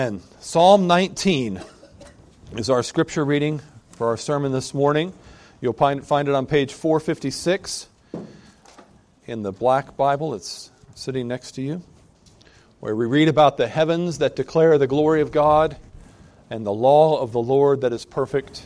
And Psalm 19 is our scripture reading for our sermon this morning. You'll find it on page 456 in the black Bible. It's sitting next to you, where we read about the heavens that declare the glory of God and the law of the Lord that is perfect.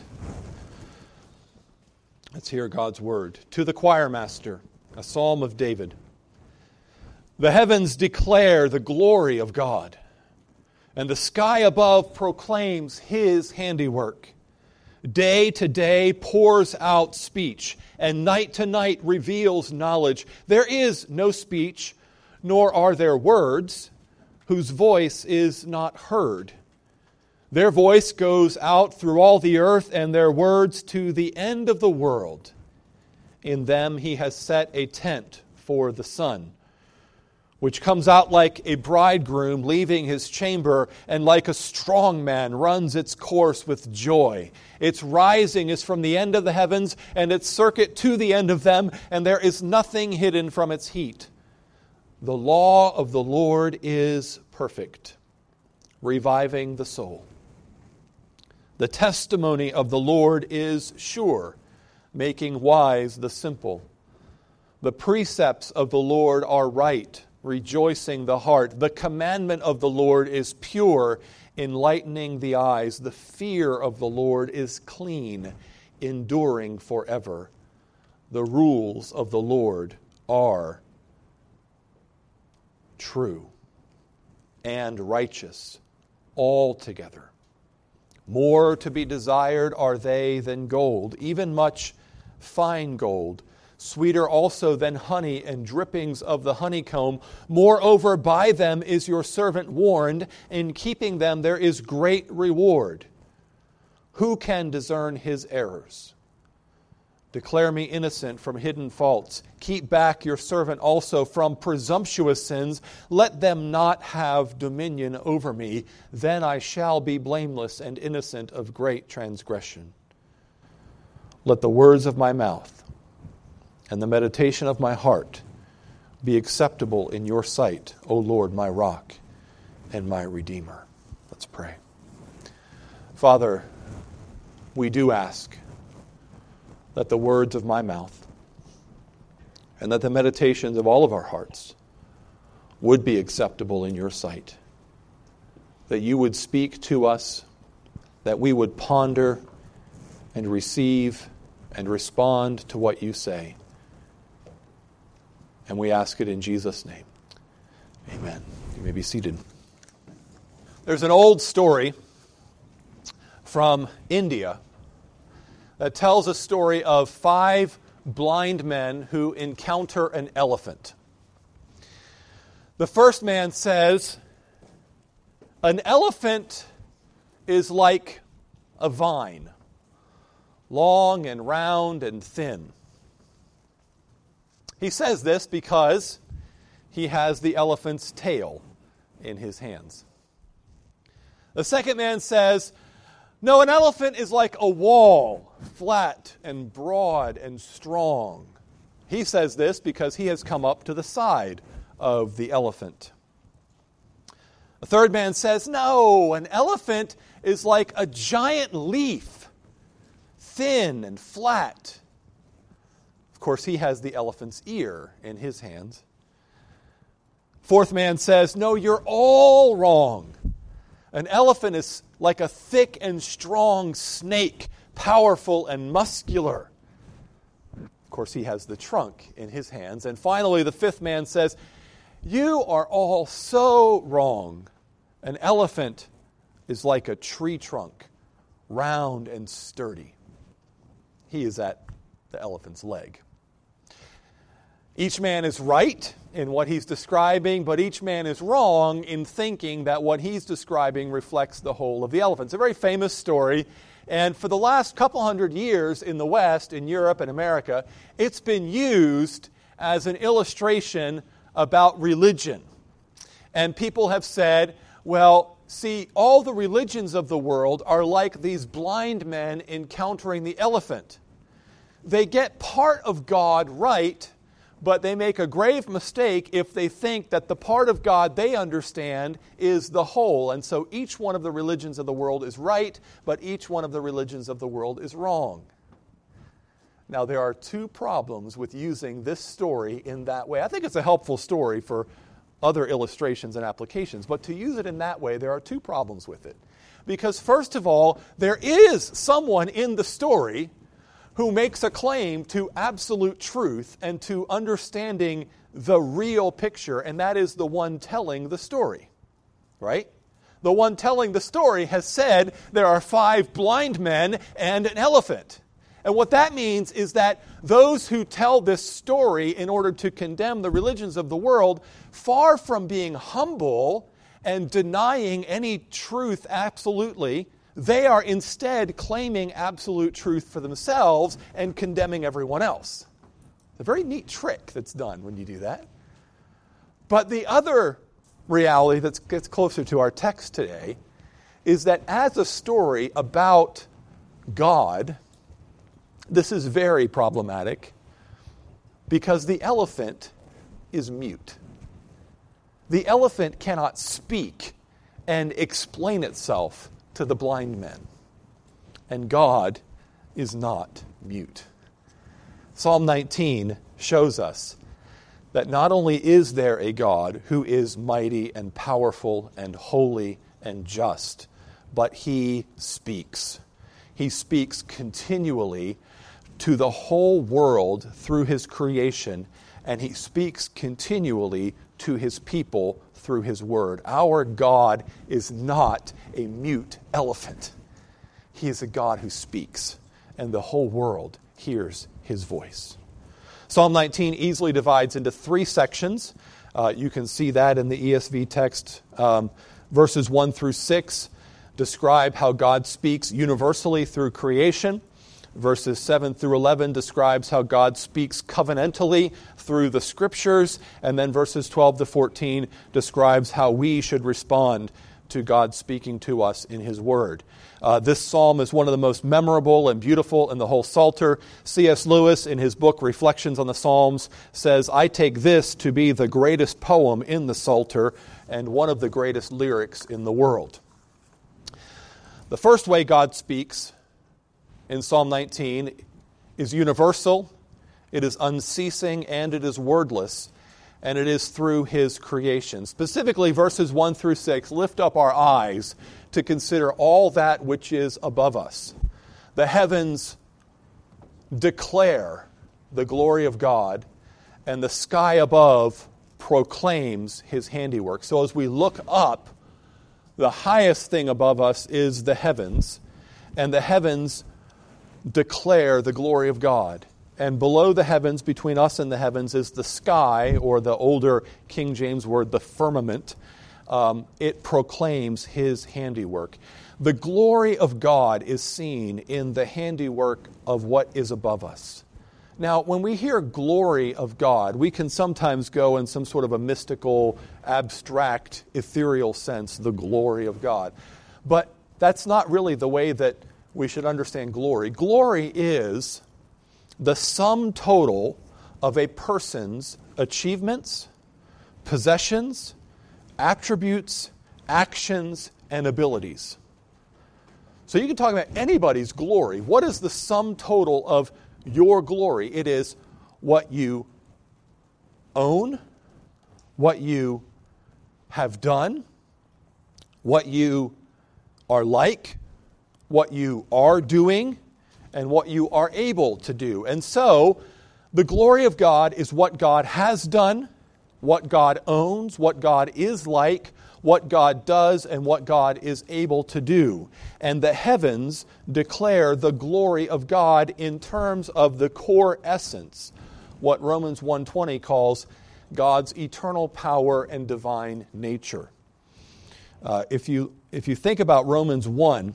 Let's hear God's word. To the choir master, a psalm of David. The heavens declare the glory of God, and the sky above proclaims His handiwork. Day to day pours out speech, and night to night reveals knowledge. There is no speech, nor are there words, whose voice is not heard. Their voice goes out through all the earth, and their words to the end of the world. In them He has set a tent for the sun, which comes out like a bridegroom leaving his chamber, and like a strong man runs its course with joy. Its rising is from the end of the heavens, and its circuit to the end of them, and there is nothing hidden from its heat. The law of the Lord is perfect, reviving the soul. The testimony of the Lord is sure, making wise the simple. The precepts of the Lord are right, rejoicing the heart. The commandment of the Lord is pure, enlightening the eyes. The fear of the Lord is clean, enduring forever. The rules of the Lord are true and righteous altogether. More to be desired are they than gold, even much fine gold. Sweeter also than honey and drippings of the honeycomb. Moreover, by them is your servant warned. In keeping them there is great reward. Who can discern his errors? Declare me innocent from hidden faults. Keep back your servant also from presumptuous sins. Let them not have dominion over me. Then I shall be blameless and innocent of great transgression. Let the words of my mouth and the meditation of my heart be acceptable in your sight, O Lord, my rock and my redeemer. Let's pray. Father, we do ask that the words of my mouth and that the meditations of all of our hearts would be acceptable in your sight, that you would speak to us, that we would ponder and receive and respond to what you say. And we ask it in Jesus' name. Amen. You may be seated. There's an old story from India that tells a story of 5 blind men who encounter an elephant. The first man says, an elephant is like a vine, long and round and thin. He says this because he has the elephant's tail in his hands. The second man says, no, an elephant is like a wall, flat and broad and strong. He says this because he has come up to the side of the elephant. The third man says, no, an elephant is like a giant leaf, thin and flat. Of course, he has the elephant's ear in his hands. Fourth man says, no, you're all wrong. An elephant is like a thick and strong snake, powerful and muscular. Of course, he has the trunk in his hands. And finally, the fifth man says, you are all so wrong. An elephant is like a tree trunk, round and sturdy. He is at the elephant's leg. Each man is right in what he's describing, but each man is wrong in thinking that what he's describing reflects the whole of the elephant. It's a very famous story, and for the last couple hundred years in the West, in Europe and America, it's been used as an illustration about religion. And people have said, well, see, all the religions of the world are like these blind men encountering the elephant. They get part of God right, but they make a grave mistake if they think that the part of God they understand is the whole. And so each one of the religions of the world is right, but each one of the religions of the world is wrong. Now, there are two problems with using this story in that way. I think it's a helpful story for other illustrations and applications, but to use it in that way, there are two problems with it. Because first of all, there is someone in the story who makes a claim to absolute truth and to understanding the real picture, and that is the one telling the story, right? The one telling the story has said there are 5 blind men and an elephant. And what that means is that those who tell this story in order to condemn the religions of the world, far from being humble and denying any truth absolutely, they are instead claiming absolute truth for themselves and condemning everyone else. It's a very neat trick that's done when you do that. But the other reality that gets closer to our text today is that as a story about God, this is very problematic because the elephant is mute. The elephant cannot speak and explain itself to the blind men. And God is not mute. Psalm 19 shows us that not only is there a God who is mighty and powerful and holy and just, but He speaks. He speaks continually to the whole world through His creation, and He speaks continually to His people through His word. Our God is not a mute elephant. He is a God who speaks, and the whole world hears His voice. Psalm 19 easily divides into 3 sections. You can see that in the ESV text. Verses 1 through 6 describe how God speaks universally through creation. Verses 7 through 11 describes how God speaks covenantally through the Scriptures. And then verses 12 to 14 describes how we should respond to God speaking to us in His Word. This psalm is one of the most memorable and beautiful in the whole Psalter. C.S. Lewis, in his book Reflections on the Psalms, says, "I take this to be the greatest poem in the Psalter and one of the greatest lyrics in the world." The first way God speaks in Psalm 19 is universal, it is unceasing, and it is wordless, and it is through His creation. Specifically, verses 1 through 6 lift up our eyes to consider all that which is above us. The heavens declare the glory of God, and the sky above proclaims His handiwork. So as we look up, the highest thing above us is the heavens, and the heavens declare the glory of God. And below the heavens, between us and the heavens, is the sky, or the older King James word, the firmament. It proclaims His handiwork. The glory of God is seen in the handiwork of what is above us. Now, when we hear glory of God, we can sometimes go in some sort of a mystical, abstract, ethereal sense, the glory of God. But that's not really the way that we should understand glory. Glory is the sum total of a person's achievements, possessions, attributes, actions, and abilities. So you can talk about anybody's glory. What is the sum total of your glory? It is what you own, what you have done, what you are like, what you are doing, and what you are able to do. And so, the glory of God is what God has done, what God owns, what God is like, what God does, and what God is able to do. And the heavens declare the glory of God in terms of the core essence, what Romans 1:20 calls God's eternal power and divine nature. If you think about Romans 1,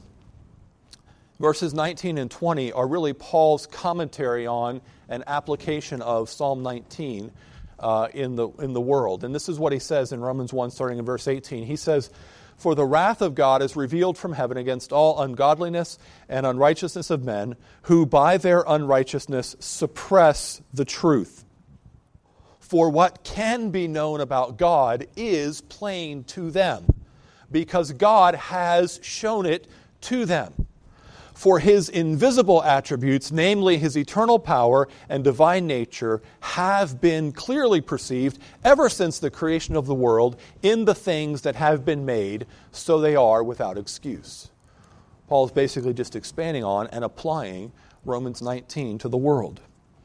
verses 19 and 20 are really Paul's commentary on an application of Psalm 19 in the world. And this is what he says in Romans 1, starting in verse 18. He says, "For the wrath of God is revealed from heaven against all ungodliness and unrighteousness of men, who by their unrighteousness suppress the truth. For what can be known about God is plain to them, because God has shown it to them. For his invisible attributes, namely his eternal power and divine nature, have been clearly perceived ever since the creation of the world in the things that have been made, so they are without excuse. Paul is basically just expanding on and applying Romans 19 to the world.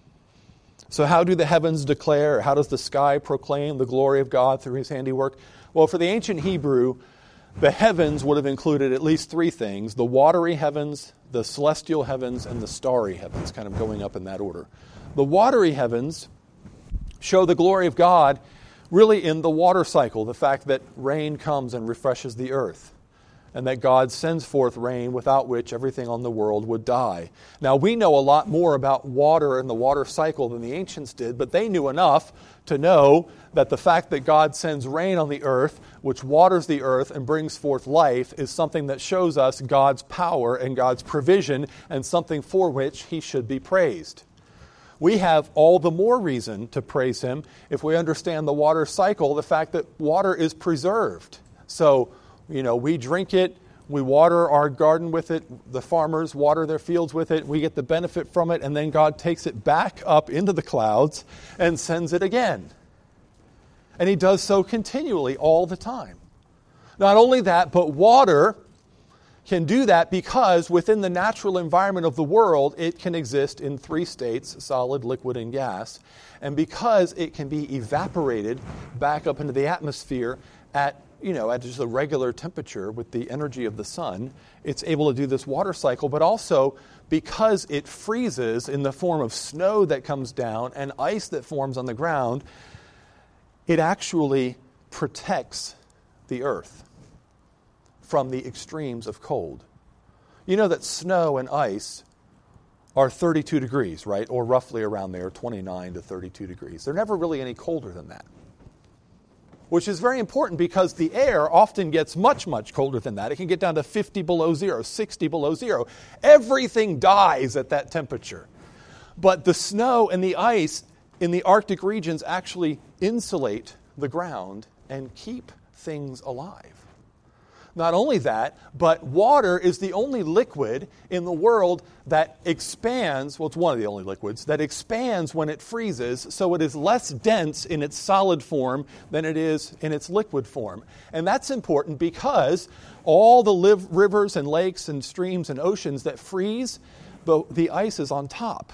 So how do the heavens declare, or how does the sky proclaim the glory of God through his handiwork? Well, for the ancient Hebrew, the heavens would have included at least three things: the watery heavens, the celestial heavens, and the starry heavens, kind of going up in that order. The watery heavens show the glory of God really in the water cycle, the fact that rain comes and refreshes the earth, and that God sends forth rain without which everything on the world would die. Now, we know a lot more about water and the water cycle than the ancients did, but they knew enough to know that the fact that God sends rain on the earth, which waters the earth and brings forth life, is something that shows us God's power and God's provision, and something for which he should be praised. We have all the more reason to praise him if we understand the water cycle, the fact that water is preserved. So, we drink it, we water our garden with it, the farmers water their fields with it, we get the benefit from it, and then God takes it back up into the clouds and sends it again. And he does so continually all the time. Not only that, but water can do that because within the natural environment of the world, it can exist in three states: solid, liquid, and gas. And because it can be evaporated back up into the atmosphere at just a regular temperature with the energy of the sun, it's able to do this water cycle. But also because it freezes in the form of snow that comes down and ice that forms on the ground, it actually protects the earth from the extremes of cold. You know that snow and ice are 32 degrees, right? Or roughly around there, 29 to 32 degrees. They're never really any colder than that. Which is very important because the air often gets much, much colder than that. It can get down to 50 below zero, 60 below zero. Everything dies at that temperature. But the snow and the ice in the Arctic regions actually insulate the ground and keep things alive. Not only that, but water is the only liquid in the world that expands, well, it's one of the only liquids, that expands when it freezes, so it is less dense in its solid form than it is in its liquid form. And that's important because all the rivers and lakes and streams and oceans that freeze, the ice is on top.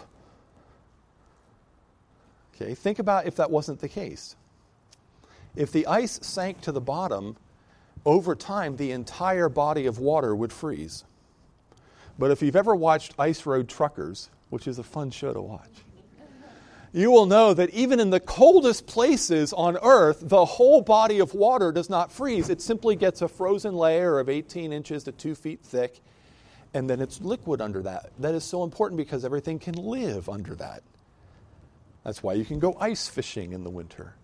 Okay, think about if that wasn't the case. If the ice sank to the bottom, over time, the entire body of water would freeze. But if you've ever watched Ice Road Truckers, which is a fun show to watch, you will know that even in the coldest places on Earth, the whole body of water does not freeze. It simply gets a frozen layer of 18 inches to 2 feet thick, and then it's liquid under that. That is so important because everything can live under that. That's why you can go ice fishing in the winter.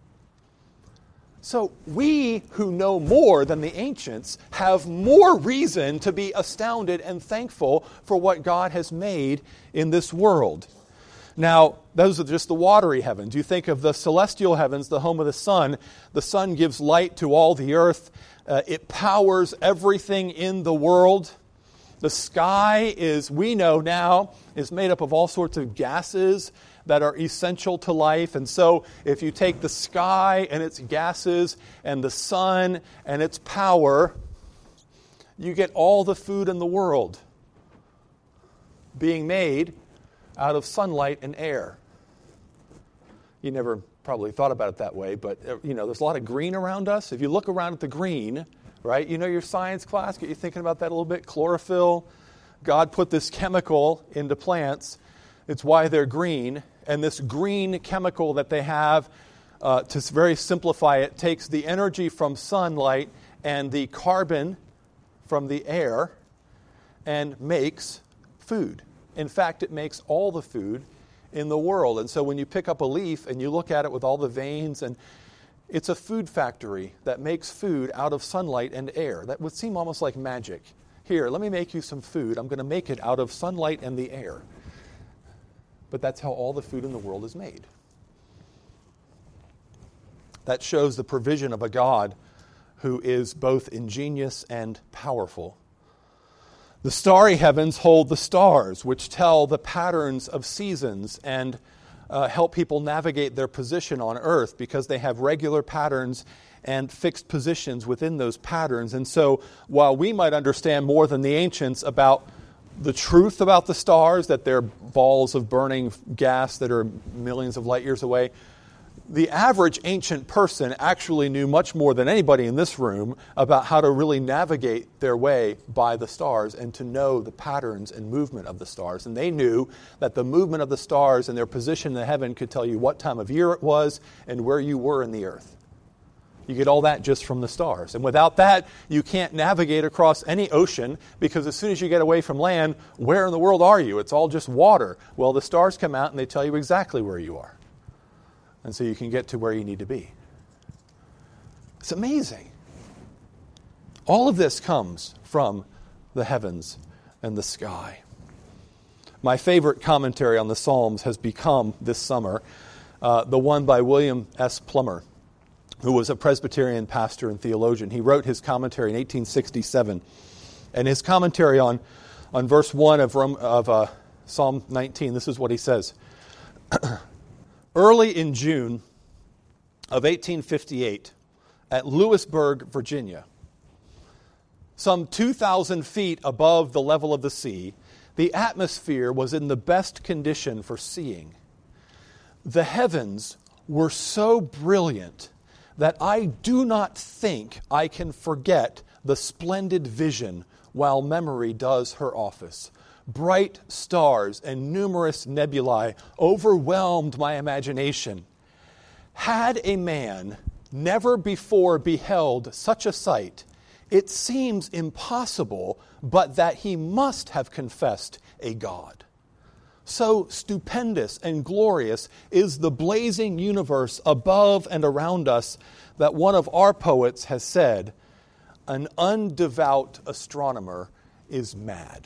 So we who know more than the ancients have more reason to be astounded and thankful for what God has made in this world. Now, those are just the watery heavens. You think of the celestial heavens, the home of the sun. The sun gives light to all the earth. It powers everything in the world. The sky we know now, is made up of all sorts of gases that are essential to life. And so if you take the sky and its gases and the sun and its power, you get all the food in the world being made out of sunlight and air. You never probably thought about it that way, but there's a lot of green around us. If you look around at the green, right, your science class, get you thinking about that a little bit. Chlorophyll, God put this chemical into plants. It's why they're green. And this green chemical that they have, to very simplify it, takes the energy from sunlight and the carbon from the air and makes food. In fact, it makes all the food in the world. And so when you pick up a leaf and you look at it with all the veins, and it's a food factory that makes food out of sunlight and air. That would seem almost like magic. Here, let me make you some food. I'm going to make it out of sunlight and the air. But that's how all the food in the world is made. That shows the provision of a God who is both ingenious and powerful. The starry heavens hold the stars, which tell the patterns of seasons and help people navigate their position on earth because they have regular patterns and fixed positions within those patterns. And so while we might understand more than the ancients about the truth about the stars, that they're balls of burning gas that are millions of light years away, the average ancient person actually knew much more than anybody in this room about how to really navigate their way by the stars and to know the patterns and movement of the stars. And they knew that the movement of the stars and their position in the heaven could tell you what time of year it was and where you were in the earth. You get all that just from the stars. And without that, you can't navigate across any ocean because as soon as you get away from land, where in the world are you? It's all just water. Well, the stars come out and they tell you exactly where you are. And so you can get to where you need to be. It's amazing. All of this comes from the heavens and the sky. My favorite commentary on the Psalms has become, this summer, the one by William S. Plummer, who was a Presbyterian pastor and theologian. He wrote his commentary in 1867. And his commentary on verse 1 of Psalm 19, this is what he says. Early in June of 1858, at Lewisburg, Virginia, some 2,000 feet above the level of the sea, the atmosphere was in the best condition for seeing. The heavens were so brilliant that I do not think I can forget the splendid vision while memory does her office. Bright stars and numerous nebulae overwhelmed my imagination. Had a man never before beheld such a sight, it seems impossible but that he must have confessed a God. So stupendous and glorious is the blazing universe above and around us that one of our poets has said, an undevout astronomer is mad.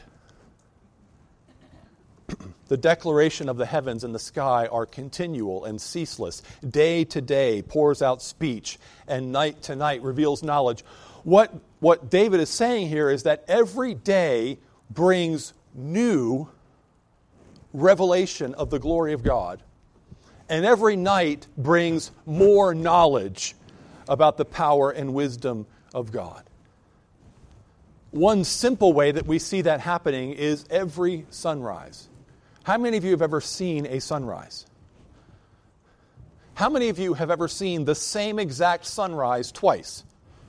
The declaration of the heavens and the sky are continual and ceaseless. Day to day pours out speech, and night to night reveals knowledge. What David is saying here is that every day brings new revelation of the glory of God, and every night brings more knowledge about the power and wisdom of God. One simple way that we see that happening is every sunrise. How many of you have ever seen a sunrise? How many of you have ever seen the same exact sunrise twice?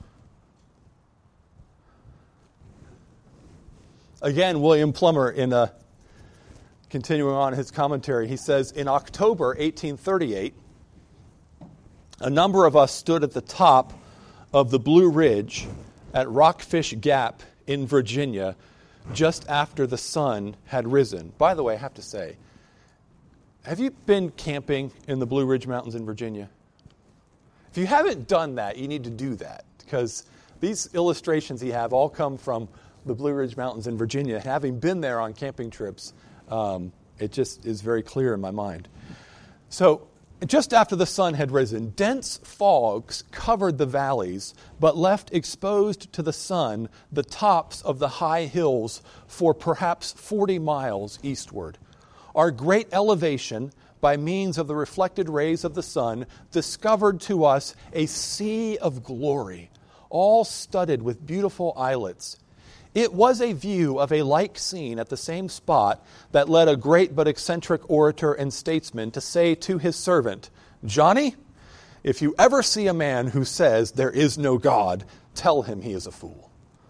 Again, William Plummer, continuing on his commentary, he says, in October 1838, a number of us stood at the top of the Blue Ridge at Rockfish Gap in Virginia just after the sun had risen. By the way, I have to say, have you been camping in the Blue Ridge Mountains in Virginia? If you haven't done that, you need to do that, because these illustrations he have all come from the Blue Ridge Mountains in Virginia. Having been there on camping trips, it just is very clear in my mind. So, just after the sun had risen, dense fogs covered the valleys, but left exposed to the sun the tops of the high hills for perhaps 40 miles eastward. Our great elevation, by means of the reflected rays of the sun, discovered to us a sea of glory, all studded with beautiful islets. It was a view of a like scene at the same spot that led a great but eccentric orator and statesman to say to his servant, Johnny, if you ever see a man who says there is no God, tell him he is a fool.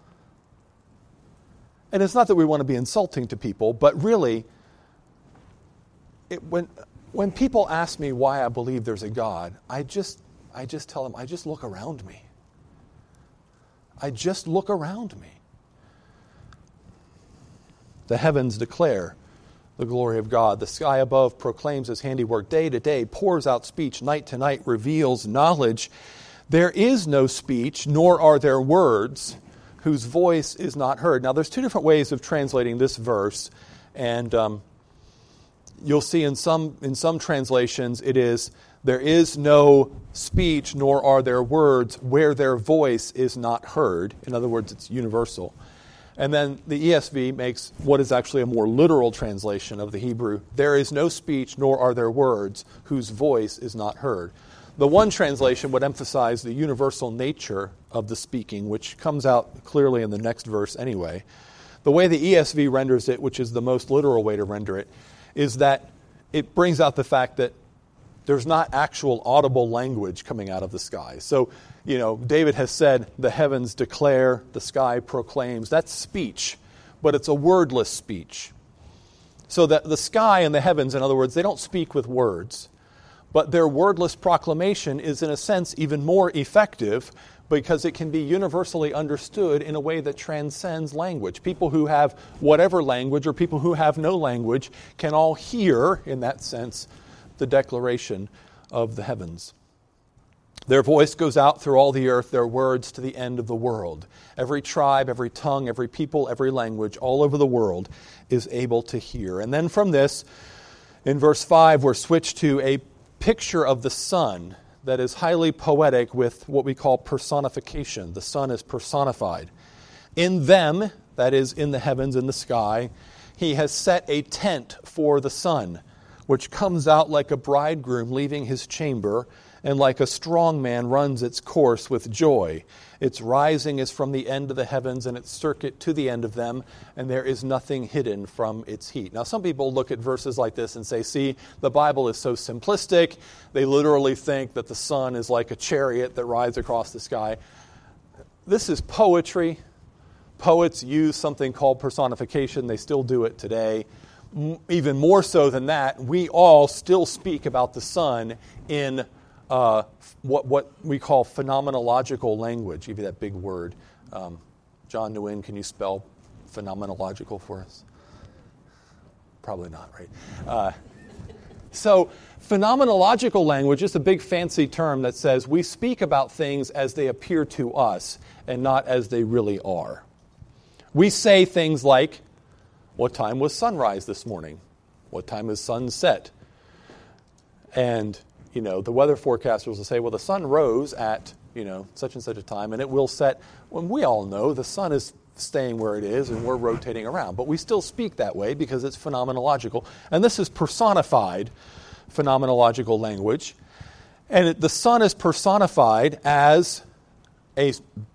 And it's not that we want to be insulting to people, but really, when people ask me why I believe there's a God, I just tell them, I just look around me. I just look around me. The heavens declare the glory of God. The sky above proclaims his handiwork. Day to day pours out speech. Night to night reveals knowledge. There is no speech, nor are there words, whose voice is not heard. Now, there's two different ways of translating this verse, and You'll see in some translations it is, there is no speech nor are there words where their voice is not heard. In other words, it's universal. And then the ESV makes what is actually a more literal translation of the Hebrew. There is no speech nor are there words whose voice is not heard. The one translation would emphasize the universal nature of the speaking, which comes out clearly in the next verse anyway. The way the ESV renders it, which is the most literal way to render it, is that it brings out the fact that there's not actual audible language coming out of the sky. So, David has said, the heavens declare, the sky proclaims. That's speech, but it's a wordless speech. So that the sky and the heavens, in other words, they don't speak with words. But their wordless proclamation is, in a sense, even more effective because it can be universally understood in a way that transcends language. People who have whatever language or people who have no language can all hear, in that sense, the declaration of the heavens. Their voice goes out through all the earth, their words to the end of the world. Every tribe, every tongue, every people, every language, all over the world is able to hear. And then from this, in verse 5, we're switched to a picture of the Son that is highly poetic with what we call personification. The Son is personified. In them, that is, in the heavens, in the sky, he has set a tent for the sun, which comes out like a bridegroom leaving his chamber, and like a strong man runs its course with joy. Its rising is from the end of the heavens, and its circuit to the end of them, and there is nothing hidden from its heat. Now, some people look at verses like this and say, see, the Bible is so simplistic. They literally think that the sun is like a chariot that rides across the sky. This is poetry. Poets use something called personification. They still do it today. Even more so than that, we all still speak about the sun in what we call phenomenological language. Give you that big word. John Nguyen, can you spell phenomenological for us? Probably not, right? So phenomenological language is a big fancy term that says we speak about things as they appear to us and not as they really are. We say things like, what time was sunrise this morning? What time is sunset? And, the weather forecasters will say, well, the sun rose at, such and such a time, and it will set. When we all know the sun is staying where it is and we're rotating around. But we still speak that way because it's phenomenological. And this is personified phenomenological language. And the sun is personified as a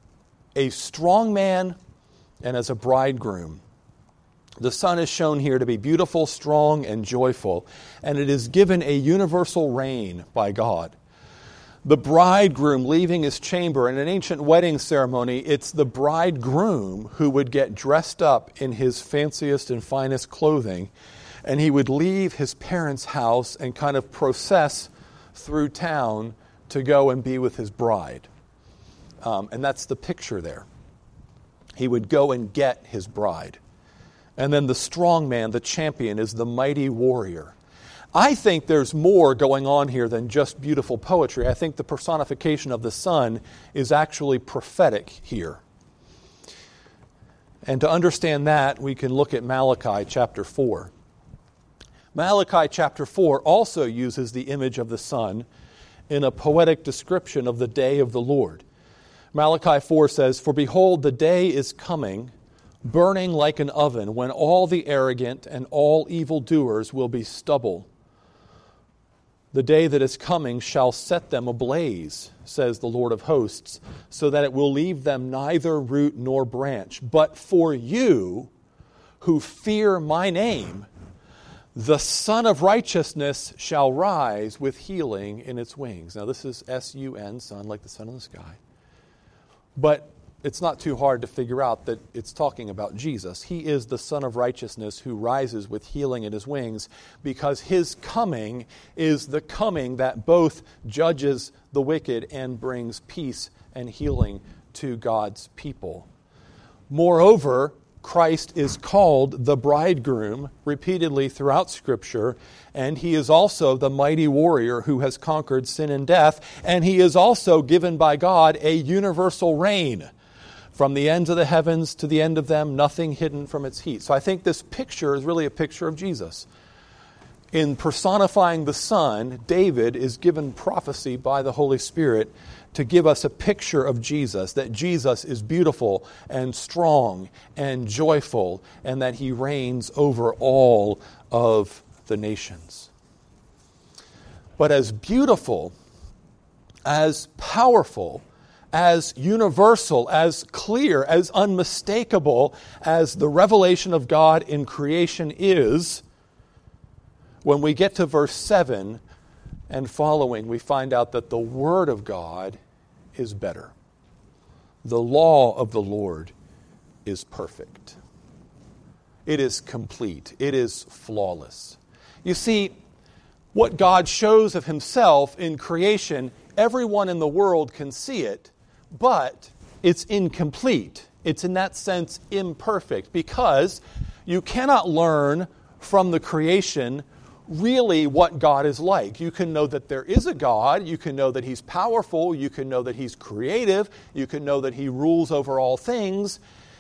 strong man and as a bridegroom. The sun is shown here to be beautiful, strong, and joyful, and it is given a universal reign by God. The bridegroom leaving his chamber, in an ancient wedding ceremony, it's the bridegroom who would get dressed up in his fanciest and finest clothing, and he would leave his parents' house and kind of process through town to go and be with his bride. And that's the picture there. He would go and get his bride. And then the strong man, the champion, is the mighty warrior. I think there's more going on here than just beautiful poetry. I think the personification of the sun is actually prophetic here. And to understand that, we can look at Malachi chapter 4. Malachi chapter 4 also uses the image of the sun in a poetic description of the day of the Lord. Malachi 4 says, "For behold, the day is coming, burning like an oven, when all the arrogant and all evildoers will be stubble. The day that is coming shall set them ablaze, says the Lord of hosts, so that it will leave them neither root nor branch. But for you who fear my name, the Son of Righteousness shall rise with healing in its wings." Now this is S-U-N, sun, like the sun in the sky. But it's not too hard to figure out that it's talking about Jesus. He is the Son of Righteousness who rises with healing in his wings, because his coming is the coming that both judges the wicked and brings peace and healing to God's people. Moreover, Christ is called the bridegroom repeatedly throughout Scripture, and he is also the mighty warrior who has conquered sin and death, and he is also given by God a universal reign. From the ends of the heavens to the end of them, nothing hidden from its heat. So I think this picture is really a picture of Jesus. in personifying the Son, David is given prophecy by the Holy Spirit to give us a picture of Jesus, that Jesus is beautiful and strong and joyful, and that he reigns over all of the nations. But as beautiful, as powerful, as universal, as clear, as unmistakable as the revelation of God in creation is, when we get to verse 7 and following, we find out that the Word of God is better. The law of the Lord is perfect. It is complete. It is flawless. You see, what God shows of himself in creation, everyone in the world can see it, but it's incomplete. It's in that sense imperfect, because you cannot learn from the creation really what God is like. You can know that there is a God. You can know that he's powerful. You can know that he's creative. You can know that he rules over all things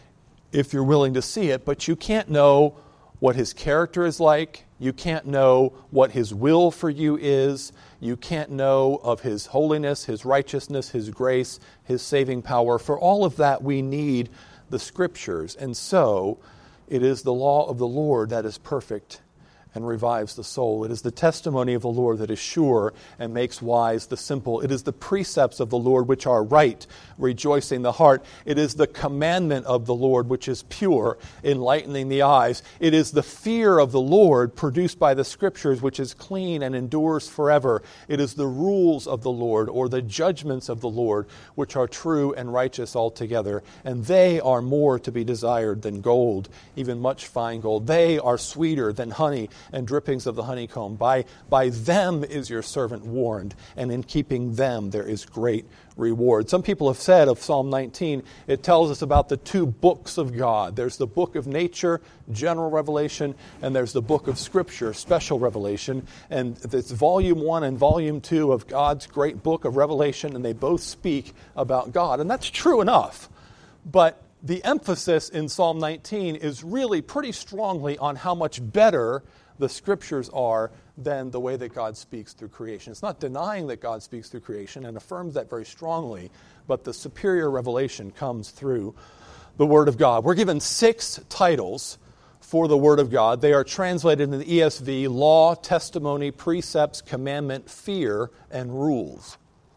if you're willing to see it, but you can't know what his character is like. You can't know what his will for you is. You can't know of his holiness, his righteousness, his grace, his saving power. For all of that, we need the Scriptures. And so, it is the law of the Lord that is perfect and revives the soul. It is the testimony of the Lord that is sure and makes wise the simple. It is the precepts of the Lord which are right, rejoicing the heart. It is the commandment of the Lord which is pure, enlightening the eyes. It is the fear of the Lord produced by the Scriptures, which is clean and endures forever. It is the rules of the Lord, or the judgments of the Lord, which are true and righteous altogether. And they are more to be desired than gold, even much fine gold. They are sweeter than honey and drippings of the honeycomb. By them is your servant warned, and in keeping them there is great reward. Some people have said of Psalm 19, it tells us about the two books of God. There's the book of nature, general revelation, and there's the book of Scripture, special revelation. And it's volume 1 and volume 2 of God's great book of Revelation, and they both speak about God. And that's true enough. But the emphasis in Psalm 19 is really pretty strongly on how much better the Scriptures are than the way that God speaks through creation. It's not denying that God speaks through creation and affirms that very strongly, but the superior revelation comes through the Word of God. We're given 6 titles for the Word of God. They are translated in the ESV: law, testimony, precepts, commandment, fear, and rules.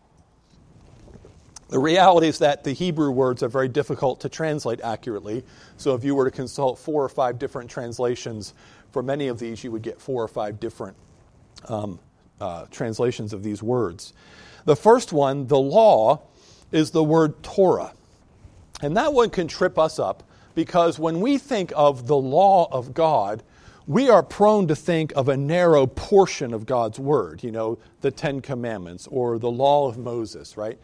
The reality is that the Hebrew words are very difficult to translate accurately. So if you were to consult 4 or 5 different translations for many of these, you would get 4 or 5 different translations of these words. The first one, the law, is the word Torah. And that one can trip us up, because when we think of the law of God, we are prone to think of a narrow portion of God's word, the 10 Commandments or the law of Moses, right?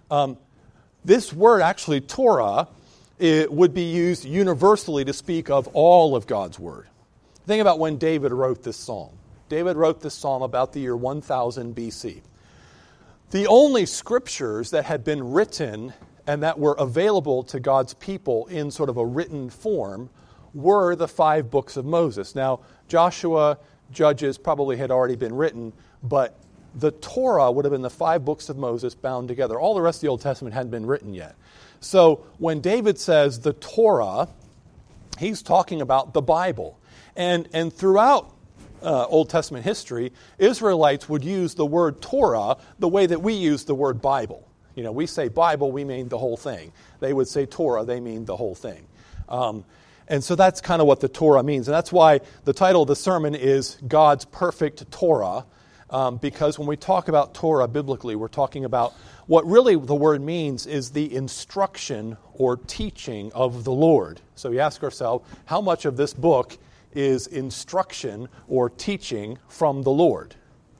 This word, actually, Torah, it would be used universally to speak of all of God's word. Think about when David wrote this psalm. David wrote this psalm about the year 1000 BC. The only scriptures that had been written and that were available to God's people in sort of a written form were the 5 books of Moses. Now, Joshua, Judges probably had already been written, but the Torah would have been the 5 books of Moses bound together. All the rest of the Old Testament hadn't been written yet. So when David says the Torah, he's talking about the Bible. And throughout Old Testament history, Israelites would use the word Torah the way that we use the word Bible. We say Bible, we mean the whole thing. They would say Torah, they mean the whole thing. And so that's kind of what the Torah means. And that's why the title of the sermon is God's Perfect Torah, because when we talk about Torah biblically, we're talking about what really the word means is the instruction or teaching of the Lord. So we ask ourselves, how much of this book is instruction or teaching from the Lord?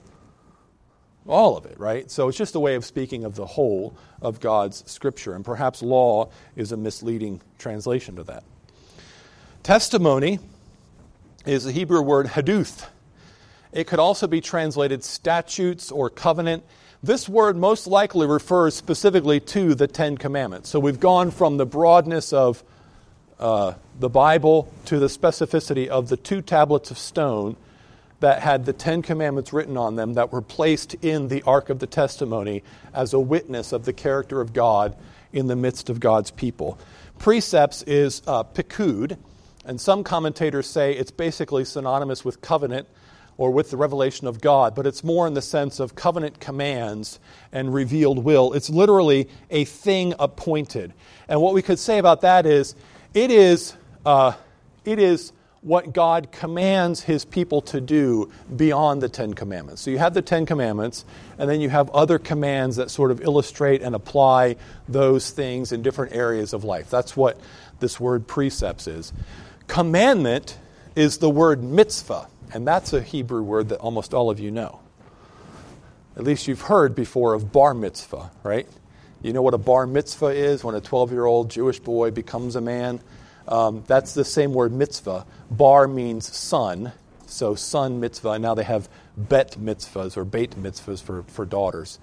All of it, right? So it's just a way of speaking of the whole of God's Scripture, and perhaps law is a misleading translation to that. Testimony is the Hebrew word haduth. It could also be translated statutes or covenant. This word most likely refers specifically to the 10 Commandments. So we've gone from the broadness of the Bible to the specificity of the 2 tablets of stone that had the Ten Commandments written on them that were placed in the Ark of the Testimony as a witness of the character of God in the midst of God's people. Precepts is pikud, and some commentators say it's basically synonymous with covenant or with the revelation of God, but it's more in the sense of covenant commands and revealed will. It's literally a thing appointed. And what we could say about that is, it is what God commands his people to do beyond the Ten Commandments. So you have the Ten Commandments, and then you have other commands that sort of illustrate and apply those things in different areas of life. That's what this word precepts is. Commandment is the word mitzvah, and that's a Hebrew word that almost all of you know. At least you've heard before of bar mitzvah, right? You know what a bar mitzvah is when a 12-year-old Jewish boy becomes a man? That's the same word mitzvah. Bar means son, so son mitzvah, and now they have bet mitzvahs or beit mitzvahs for daughters.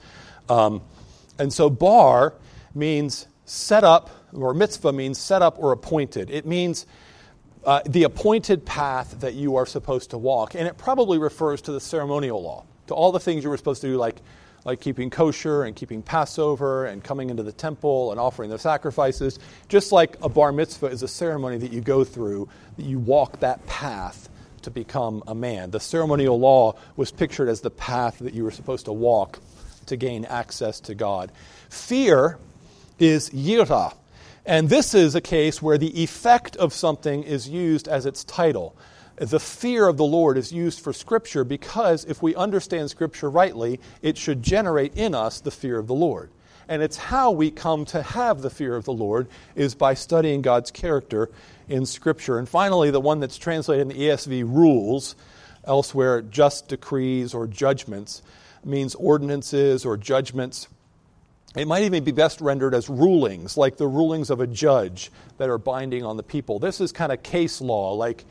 And so bar means set up, or mitzvah means set up or appointed. It means the appointed path that you are supposed to walk. And it probably refers to the ceremonial law, to all the things you were supposed to do, like keeping kosher and keeping Passover and coming into the temple and offering the sacrifices. Just like a bar mitzvah is a ceremony that you go through, that you walk that path to become a man. The ceremonial law was pictured as the path that you were supposed to walk to gain access to God. Fear is yirah. And this is a case where the effect of something is used as its title. The fear of the Lord is used for Scripture because if we understand Scripture rightly, it should generate in us the fear of the Lord. And it's how we come to have the fear of the Lord is by studying God's character in Scripture. And finally, the one that's translated in the ESV, rules, elsewhere just decrees or judgments, means ordinances or judgments. It might even be best rendered as rulings, like the rulings of a judge that are binding on the people. This is kind of case law, like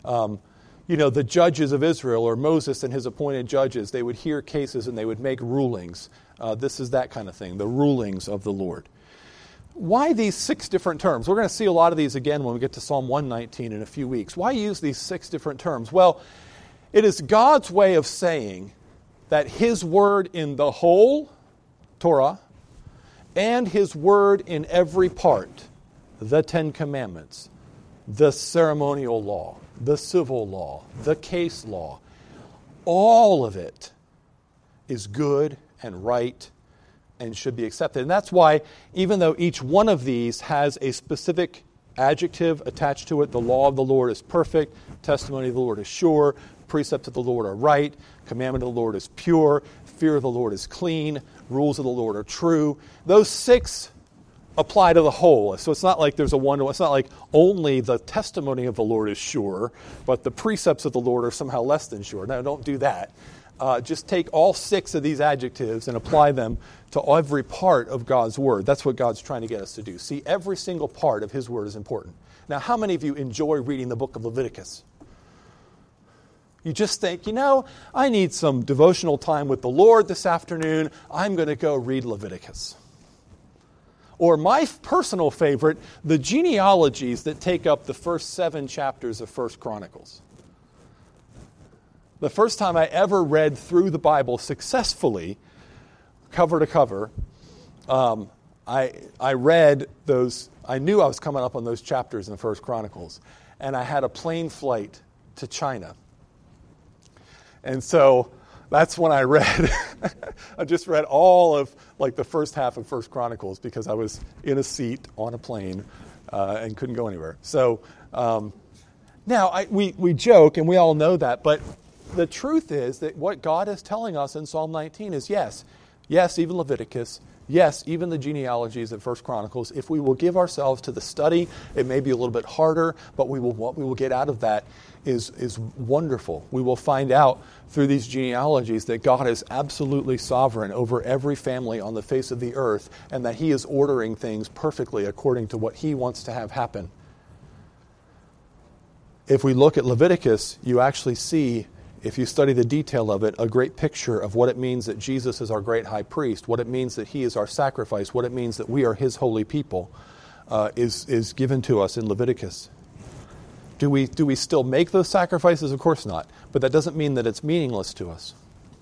the judges of Israel or Moses and his appointed judges. They would hear cases and they would make rulings. This is that kind of thing, the rulings of the Lord. Why these 6 different terms? We're going to see a lot of these again when we get to Psalm 119 in a few weeks. Why use these 6 different terms? Well, it is God's way of saying that his word in the whole Torah and his word in every part, the Ten Commandments, the ceremonial law, the civil law, the case law, all of it is good and right and should be accepted. And that's why, even though each one of these has a specific adjective attached to it, the law of the Lord is perfect, testimony of the Lord is sure, precepts of the Lord are right, commandment of the Lord is pure, fear of the Lord is clean, rules of the Lord are true. Those 6 apply to the whole. So it's not like there's a one-to-one. It's not like only the testimony of the Lord is sure, but the precepts of the Lord are somehow less than sure. No, don't do that. Just take all 6 of these adjectives and apply them to every part of God's word. That's what God's trying to get us to do. See, every single part of his word is important. Now, how many of you enjoy reading the book of Leviticus? You just think, I need some devotional time with the Lord this afternoon. I'm going to go read Leviticus. Or my personal favorite, the genealogies that take up the first 7 chapters of 1 Chronicles. The first time I ever read through the Bible successfully, cover to cover, I read those. I knew I was coming up on those chapters in the 1 Chronicles, and I had a plane flight to China. And so that's when I read. I just read all of the first half of 1 Chronicles because I was in a seat on a plane and couldn't go anywhere. So now we joke and we all know that, but the truth is that what God is telling us in Psalm 19 is yes, even Leviticus, yes, even the genealogies of 1 Chronicles. If we will give ourselves to the study, it may be a little bit harder, but what we will get out of that is wonderful. We will find out through these genealogies that God is absolutely sovereign over every family on the face of the earth and that he is ordering things perfectly according to what he wants to have happen. If we look at Leviticus, you actually see, if you study the detail of it, a great picture of what it means that Jesus is our great high priest, what it means that he is our sacrifice, what it means that we are his holy people, is given to us in Leviticus. Do we still make those sacrifices? Of course not. But that doesn't mean that it's meaningless to us.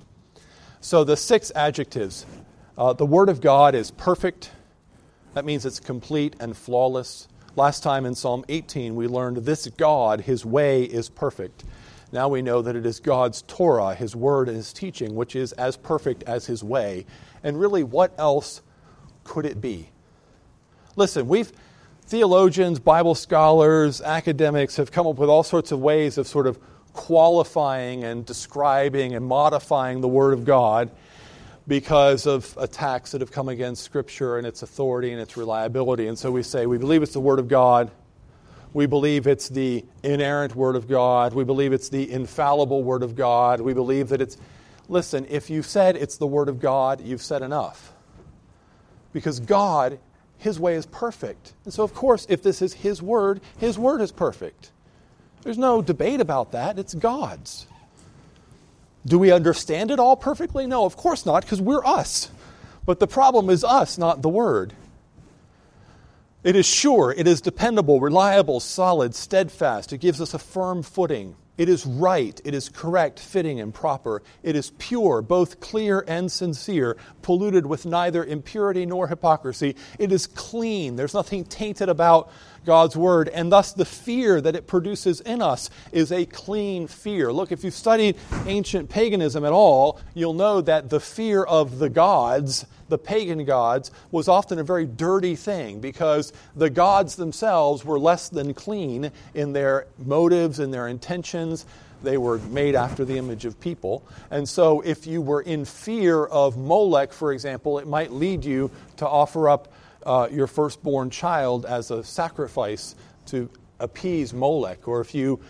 So the 6 adjectives. The Word of God is perfect. That means it's complete and flawless. Last time in Psalm 18, we learned this God, His way is perfect. Now we know that it is God's Torah, His Word and His teaching, which is as perfect as His way. And really, what else could it be? Listen, theologians, Bible scholars, academics have come up with all sorts of ways of sort of qualifying and describing and modifying the Word of God because of attacks that have come against Scripture and its authority and its reliability. And so we say, we believe it's the Word of God. We believe it's the inerrant Word of God. We believe it's the infallible Word of God. We believe that it's... Listen, if you said it's the Word of God, you've said enough. Because God, His way is perfect. And so, of course, if this is His Word is perfect. There's no debate about that. It's God's. Do we understand it all perfectly? No, of course not, because we're us. But the problem is us, not the Word. It is sure, it is dependable, reliable, solid, steadfast. It gives us a firm footing. It is right, it is correct, fitting, and proper. It is pure, both clear and sincere, polluted with neither impurity nor hypocrisy. It is clean. There's nothing tainted about God's Word, and thus the fear that it produces in us is a clean fear. Look, if you've studied ancient paganism at all, you'll know that the fear of the gods, the pagan gods, was often a very dirty thing because the gods themselves were less than clean in their motives and their intentions. They were made after the image of people. And so if you were in fear of Molech, for example, it might lead you to offer up your firstborn child as a sacrifice to appease Molech. Or if you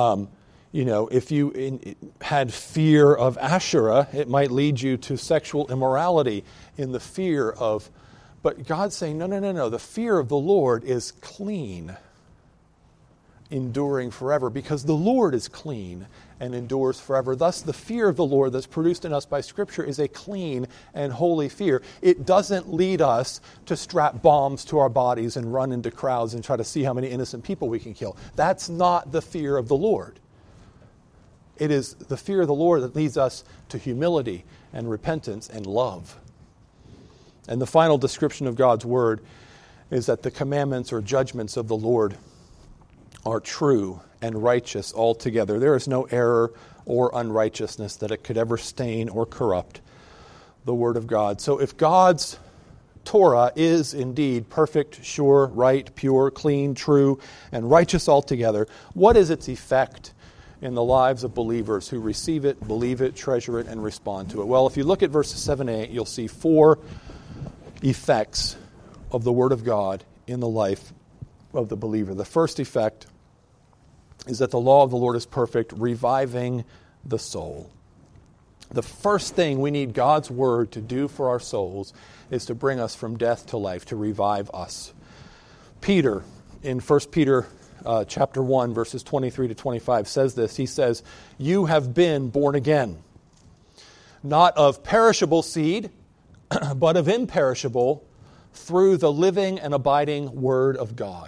had fear of Asherah, it might lead you to sexual immorality in the fear of... But God's saying, no. The fear of the Lord is clean, enduring forever, because the Lord is clean and endures forever. Thus, the fear of the Lord that's produced in us by Scripture is a clean and holy fear. It doesn't lead us to strap bombs to our bodies and run into crowds and try to see how many innocent people we can kill. That's not the fear of the Lord. It is the fear of the Lord that leads us to humility and repentance and love. And the final description of God's Word is that the commandments or judgments of the Lord are true and righteous altogether. There is no error or unrighteousness that it could ever stain or corrupt the Word of God. So if God's Torah is indeed perfect, sure, right, pure, clean, true, and righteous altogether, what is its effect in the lives of believers who receive it, believe it, treasure it, and respond to it? Well, if you look at verses 7 and 8, you'll see 4 effects of the Word of God in the life of the believer. The first effect is that the law of the Lord is perfect, reviving the soul. The first thing we need God's Word to do for our souls is to bring us from death to life, to revive us. Peter, in 1 Peter chapter 1, verses 23 to 25, says this. He says, "You have been born again, not of perishable seed, but of imperishable, through the living and abiding Word of God."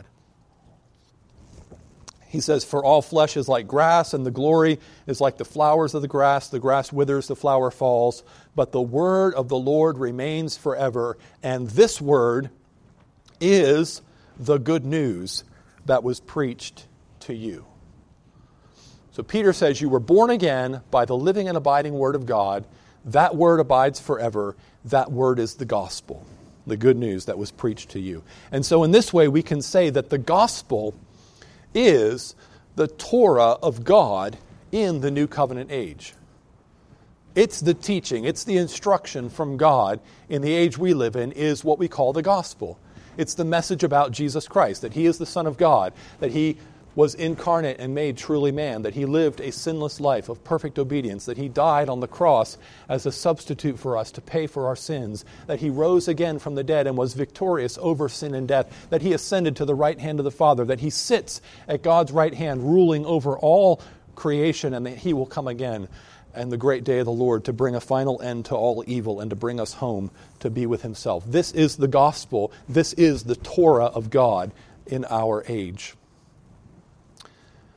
He says, "For all flesh is like grass, and the glory is like the flowers of the grass. The grass withers, the flower falls, but the word of the Lord remains forever. And this word is the good news that was preached to you." So Peter says you were born again by the living and abiding Word of God. That Word abides forever. That Word is the gospel, the good news that was preached to you. And so in this way we can say that the gospel is the Torah of God in the New Covenant age. It's the teaching, it's the instruction from God in the age we live in is what we call the gospel. It's the message about Jesus Christ, that He is the Son of God, that He was incarnate and made truly man, that He lived a sinless life of perfect obedience, that He died on the cross as a substitute for us to pay for our sins, that He rose again from the dead and was victorious over sin and death, that He ascended to the right hand of the Father, that He sits at God's right hand ruling over all creation, and that He will come again and the great day of the Lord to bring a final end to all evil and to bring us home to be with Himself. This is the gospel. This is the Torah of God in our age.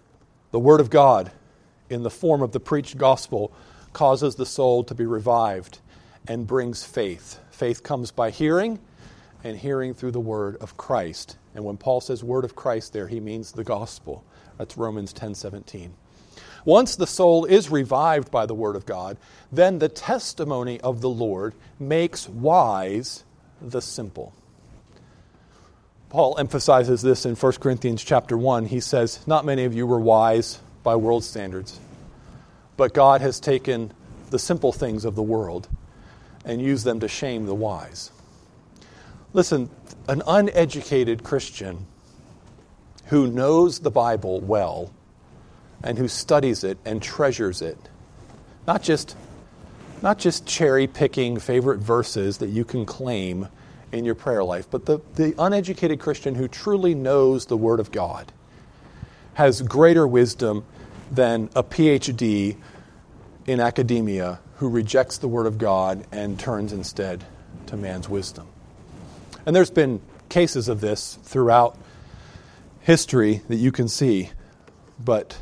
The Word of God, in the form of the preached gospel, causes the soul to be revived and brings faith. Faith comes by hearing, and hearing through the word of Christ. And when Paul says word of Christ there, he means the gospel. That's Romans 10:17. Once the soul is revived by the word of God, then the testimony of the Lord makes wise the simple. Paul emphasizes this in 1 Corinthians chapter 1. He says, not many of you were wise by world standards, but God has taken the simple things of the world and used them to shame the wise. Listen, an uneducated Christian who knows the Bible well and who studies it and treasures it, not just cherry-picking favorite verses that you can claim in your prayer life, but the uneducated Christian who truly knows the Word of God has greater wisdom than a PhD in academia who rejects the Word of God and turns instead to man's wisdom. And there's been cases of this throughout history that you can see, but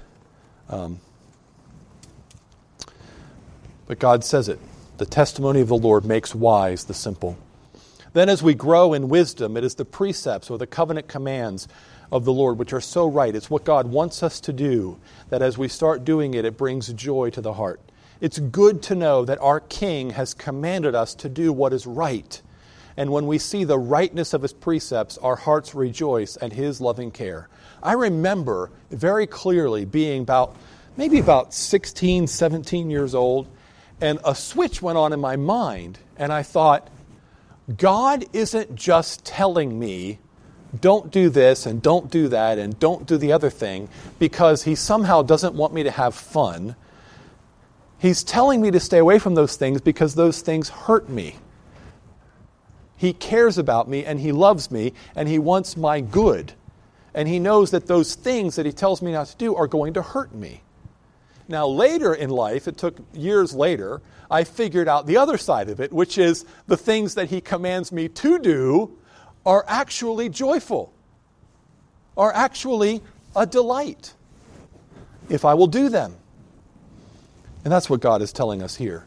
God says it. The testimony of the Lord makes wise the simple. Then as we grow in wisdom, it is the precepts or the covenant commands of the Lord which are so right. It's what God wants us to do, that as we start doing it, it brings joy to the heart. It's good to know that our King has commanded us to do what is right. And when we see the rightness of His precepts, our hearts rejoice at His loving care. I remember very clearly being maybe about 16, 17 years old, and a switch went on in my mind, and I thought, God isn't just telling me, don't do this and don't do that and don't do the other thing because He somehow doesn't want me to have fun. He's telling me to stay away from those things because those things hurt me. He cares about me and He loves me and He wants my good. And He knows that those things that He tells me not to do are going to hurt me. Now later in life, it took years later, I figured out the other side of it, which is the things that He commands me to do are actually joyful, are actually a delight, if I will do them. And that's what God is telling us here.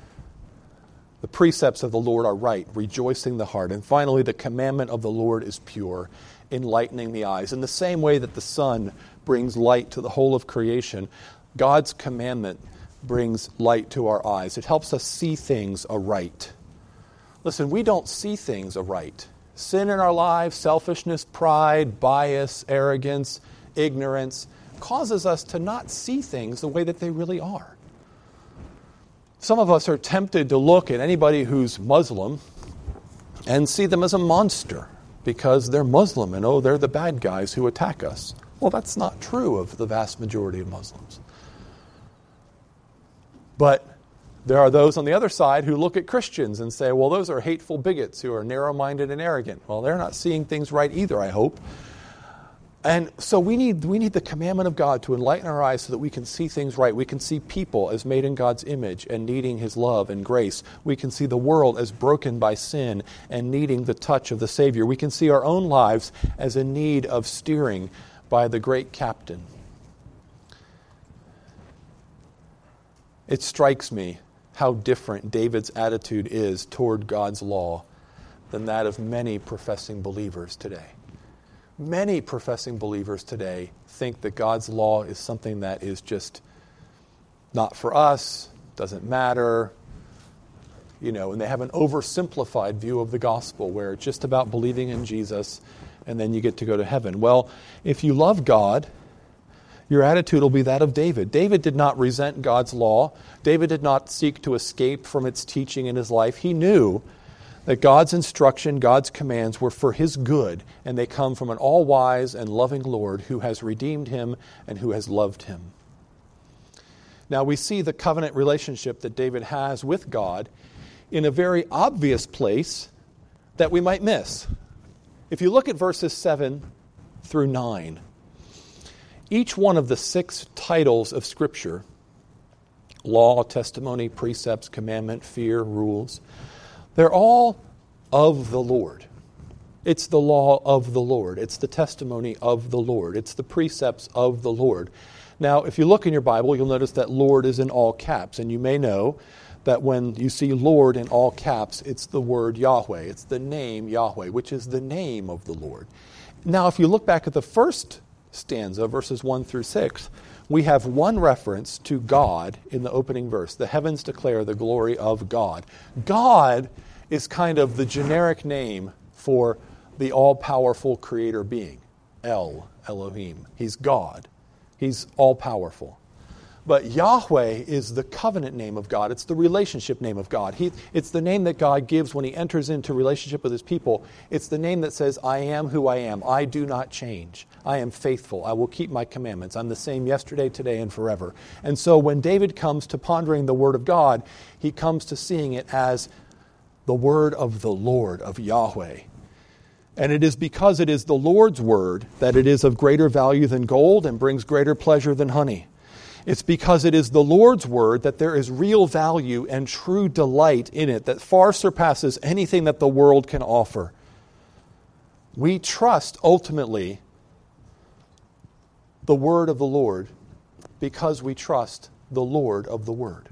The precepts of the Lord are right, rejoicing the heart. And finally, the commandment of the Lord is pure, enlightening the eyes. In the same way that the sun brings light to the whole of creation, God's commandment brings light to our eyes. It helps us see things aright. Listen, we don't see things aright. Sin in our lives, selfishness, pride, bias, arrogance, ignorance, causes us to not see things the way that they really are. Some of us are tempted to look at anybody who's Muslim and see them as a monster because they're Muslim and, they're the bad guys who attack us. Well, that's not true of the vast majority of Muslims. But there are those on the other side who look at Christians and say, well, those are hateful bigots who are narrow-minded and arrogant. Well, they're not seeing things right either, I hope. And so we need the commandment of God to enlighten our eyes so that we can see things right. We can see people as made in God's image and needing His love and grace. We can see the world as broken by sin and needing the touch of the Savior. We can see our own lives as in need of steering by the great captain. It strikes me how different David's attitude is toward God's law than that of many professing believers today. Many professing believers today think that God's law is something that is just not for us, doesn't matter, and they have an oversimplified view of the gospel where it's just about believing in Jesus and then you get to go to heaven. Well, if you love God, your attitude will be that of David. David did not resent God's law. David did not seek to escape from its teaching in his life. He knew that God's instruction, God's commands were for his good, and they come from an all-wise and loving Lord who has redeemed him and who has loved him. Now we see the covenant relationship that David has with God in a very obvious place that we might miss. If you look at verses 7 through 9, each one of the 6 titles of Scripture, law, testimony, precepts, commandment, fear, rules, they're all of the Lord. It's the law of the Lord. It's the testimony of the Lord. It's the precepts of the Lord. Now, if you look in your Bible, you'll notice that Lord is in all caps, and you may know that when you see Lord in all caps, it's the word Yahweh. It's the name Yahweh, which is the name of the Lord. Now, if you look back at the first stanza, verses 1 through 6, we have one reference to God in the opening verse. The heavens declare the glory of God. God is kind of the generic name for the all-powerful creator being. Elohim. He's God. He's all-powerful. But Yahweh is the covenant name of God. It's the relationship name of God. It's the name that God gives when he enters into relationship with his people. It's the name that says, I am who I am. I do not change. I am faithful. I will keep my commandments. I'm the same yesterday, today, and forever. And so when David comes to pondering the word of God, he comes to seeing it as the word of the Lord, of Yahweh. And it is because it is the Lord's word that it is of greater value than gold and brings greater pleasure than honey. It's because it is the Lord's word that there is real value and true delight in it that far surpasses anything that the world can offer. We trust ultimately the word of the Lord because we trust the Lord of the word.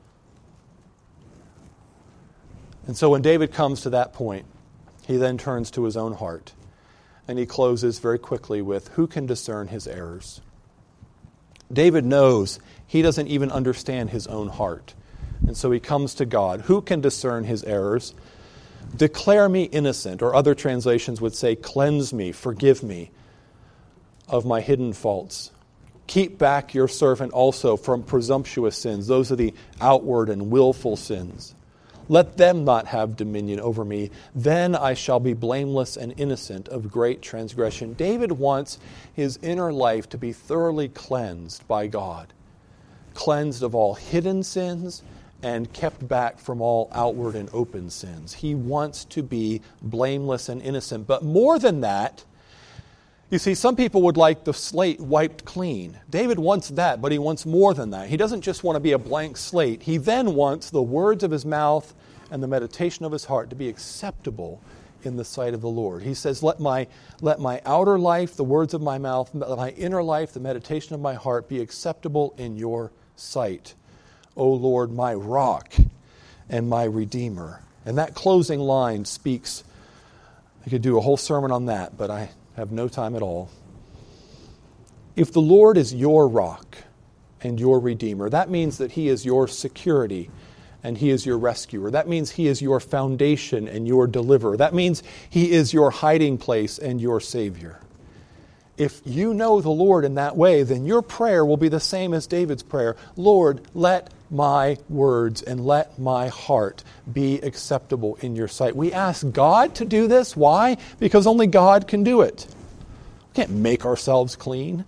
And so when David comes to that point, he then turns to his own heart and he closes very quickly with, who can discern his errors? David knows he doesn't even understand his own heart. And so he comes to God. Who can discern his errors? Declare me innocent, or other translations would say, cleanse me, forgive me of my hidden faults. Keep back your servant also from presumptuous sins. Those are the outward and willful sins. Let them not have dominion over me. Then I shall be blameless and innocent of great transgression. David wants his inner life to be thoroughly cleansed by God. Cleansed of all hidden sins and kept back from all outward and open sins. He wants to be blameless and innocent. But more than that, you see, some people would like the slate wiped clean. David wants that, but he wants more than that. He doesn't just want to be a blank slate. He then wants the words of his mouth and the meditation of his heart to be acceptable in the sight of the Lord. He says, let my outer life, the words of my mouth, let my inner life, the meditation of my heart be acceptable in your sight. O Lord, my rock and my redeemer. And that closing line speaks, I could do a whole sermon on that, but I have no time at all. If the Lord is your rock and your redeemer, that means that he is your security and he is your rescuer. That means he is your foundation and your deliverer. That means he is your hiding place and your savior. If you know the Lord in that way, then your prayer will be the same as David's prayer. Lord, let my words and let my heart be acceptable in your sight. We ask God to do this. Why? Because only God can do it. We can't make ourselves clean.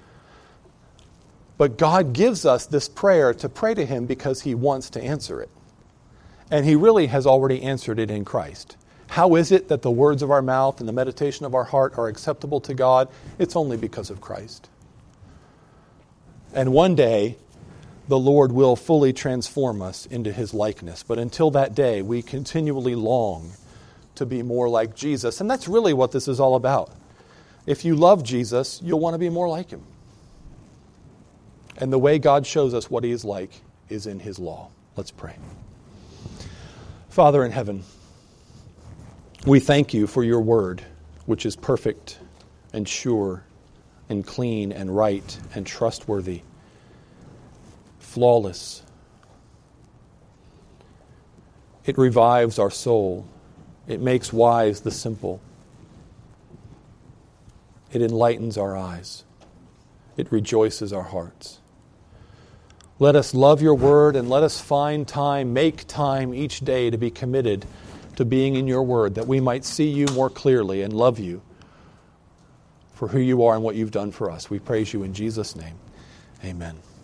But God gives us this prayer to pray to him because he wants to answer it. And he really has already answered it in Christ. How is it that the words of our mouth and the meditation of our heart are acceptable to God? It's only because of Christ. And one day, the Lord will fully transform us into his likeness. But until that day, we continually long to be more like Jesus. And that's really what this is all about. If you love Jesus, you'll want to be more like him. And the way God shows us what he is like is in his law. Let's pray. Father in heaven, we thank you for your word, which is perfect and sure and clean and right and trustworthy, flawless. It revives our soul. It makes wise the simple. It enlightens our eyes. It rejoices our hearts. Let us love your word and let us find time, make time each day to be committed to being in your word, that we might see you more clearly and love you for who you are and what you've done for us. We praise you in Jesus' name. Amen.